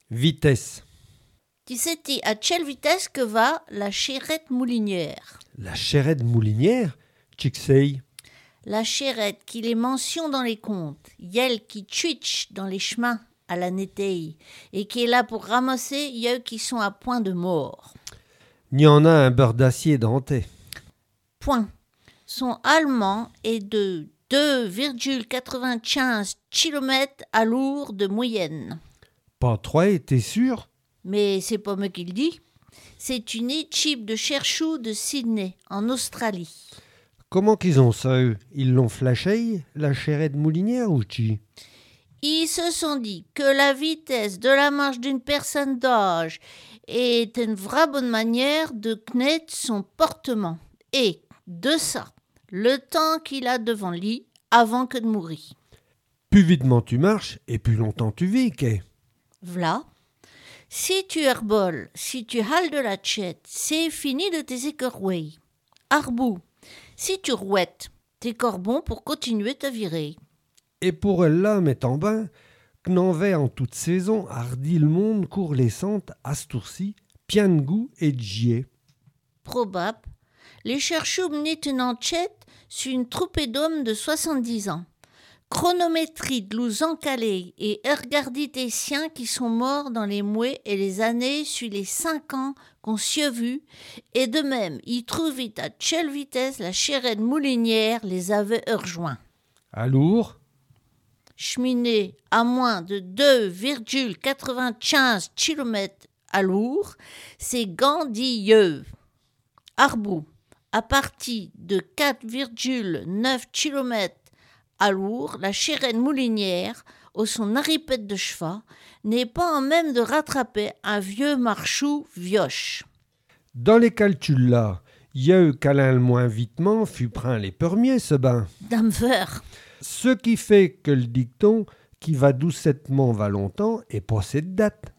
Vitesse. Ti à quelle vitesse que va la charrette moulinière? La charrette moulinière? Tchiksei. La charrette qui les mentionne dans les contes, yelle qui twitch dans les chemins à la netteille et qui est là pour ramasser yeux qui sont à point de mort. N'y en a un beurre d'acier denté. Point. Son allemand est de 2,95 km à l'heure de moyenne. Pas trois, t'es sûr? Mais c'est pas moi qui le dis. C'est une équipe de chercheurs de Sydney, en Australie. Comment qu'ils ont ça, eux? Ils l'ont flashé, la charrette moulinière ou chi? Ils se sont dit que la vitesse de la marche d'une personne d'âge est une vraie bonne manière de connaître son portement. Et, de ça, le temps qu'il a devant lui avant que de mourir. Plus vitement tu marches, et plus longtemps tu vis, qu'est? V'là. Si tu herboles, si tu hales de la tchette, c'est fini de tes écorrouilles. Arbou, si tu rouettes, t'es corbon pour continuer ta virée. Et pour elle là, mettant bain, qu'en vais en toute saison, hardi le monde court les sentes, astourci, pian de goût et de gier. Probable. Les chercheurs menaient une enquête sur une troupée d'hommes de 70 ans. Chronométrie de l'ous encalés et regardit tes siens qui sont morts dans les mois et les années sur les 5 ans qu'on s'y a vu, et de même, ils trouvaient à quelle vitesse la charrette moulinière les avait rejoints. À lourd, Cheminée à moins de 2,95 km à l'heure, c'est gandilleux. Arbou, à partir de 4,9 km à l'heure, la charrette moulinière, au son arripette de cheval, n'est pas en même de rattraper un vieux marchou vioche. dans les calculs là, y a eu qu'Alain le moins vitement fut pris les premiers, ce bain. Damver, Ce qui fait que le dicton qui va doucettement va longtemps est pas cette date.